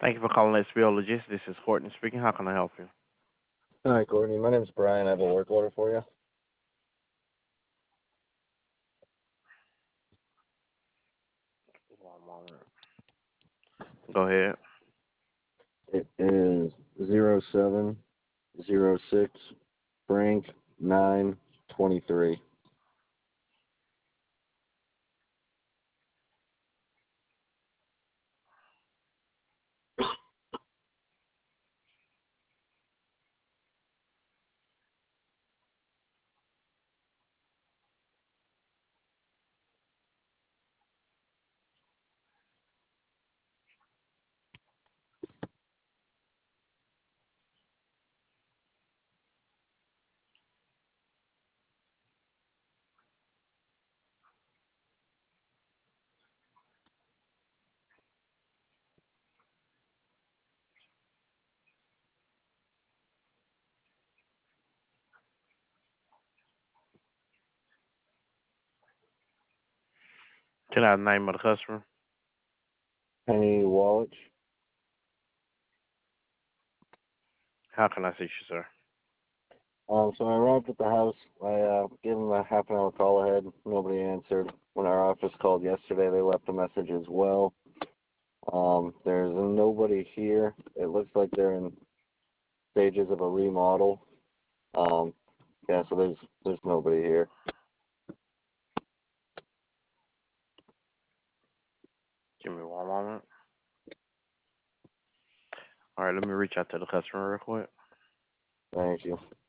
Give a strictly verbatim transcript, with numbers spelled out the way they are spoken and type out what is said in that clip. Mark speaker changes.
Speaker 1: Thank you for calling S B O Logistics. This is Horton speaking. How can I help you?
Speaker 2: Hi, Courtney. My name's Brian. I have a work order for you.
Speaker 1: One moment. Go ahead.
Speaker 2: It is zero seven zero six Frank nine twenty three.
Speaker 1: Can I have the name of the customer?
Speaker 2: Penny Wallach.
Speaker 1: How can I assist you, sir?
Speaker 2: Um, so I arrived at the house. I uh, gave them a half an hour call ahead. Nobody answered. When our office called yesterday, they left a message as well. Um, there's nobody here. It looks like they're in stages of a remodel. Um, yeah, so there's there's nobody here.
Speaker 1: Give me one moment. All right, let me reach out to the customer real quick.
Speaker 2: Thank you.